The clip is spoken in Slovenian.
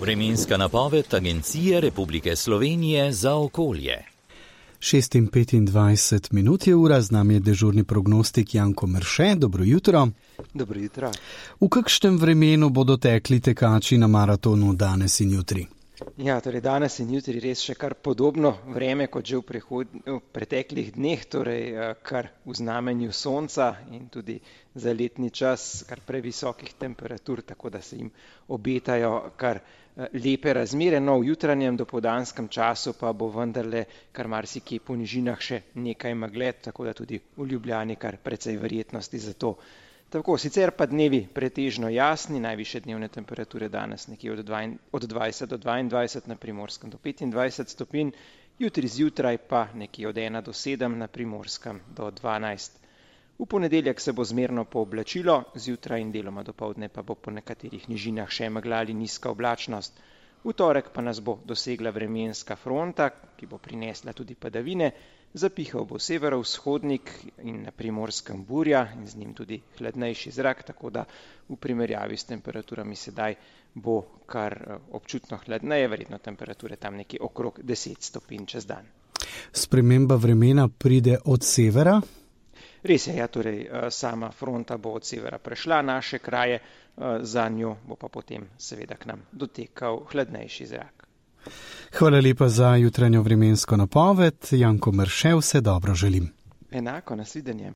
Vremenska napoved Agencije Republike Slovenije za okolje. 6:25 je ura, z nami je dežurni prognostik Janko Merše. Dobro jutro. Dobro jutro. V kakšnem vremenu bodo tekli tekači na maratonu danes in jutri? Ja, torej danes in jutri res še kar podobno vreme kot že v preteklih dneh, torej kar v znamenju sonca in tudi za letni čas kar previsokih temperatur, tako da se jim obetajo kar lepe razmere. No, v jutranjem dopoldanskem času pa bo vendarle kar marsikje po nižinah še nekaj megle, tako da tudi v Ljubljani kar precej verjetnosti za to. Tako, sicer pa dnevi pretežno jasni, najvišje dnevne temperature danes nekje od 20 do 22, na Primorskem do 25 stopinj, jutri zjutraj pa nekje od 1 do 7, na Primorskem do 12. V ponedeljek se bo zmerno pooblačilo, zjutraj in deloma dopoldne pa bo po nekaterih nižinah še megla ali nizka oblačnost. V torek pa nas bo dosegla vremenska fronta, ki bo prinesla tudi padavine, zapihal bo severovzhodnik in na Primorskem burja in z njim tudi hladnejši zrak, tako da v primerjavi s temperaturami sedaj bo kar občutno hladneje, verjetno temperature tam nekje okrog 10 stopinj čez dan. Sprememba vremena pride od severa? Res je, ja, torej sama fronta bo od severa prešla naše kraje, za njo bo pa potem seveda k nam dotekal hladnejši zrak. Hvala lepa za jutranjo vremensko napoved. Janko Merše, vse dobro želim. Enako, nasvidenje.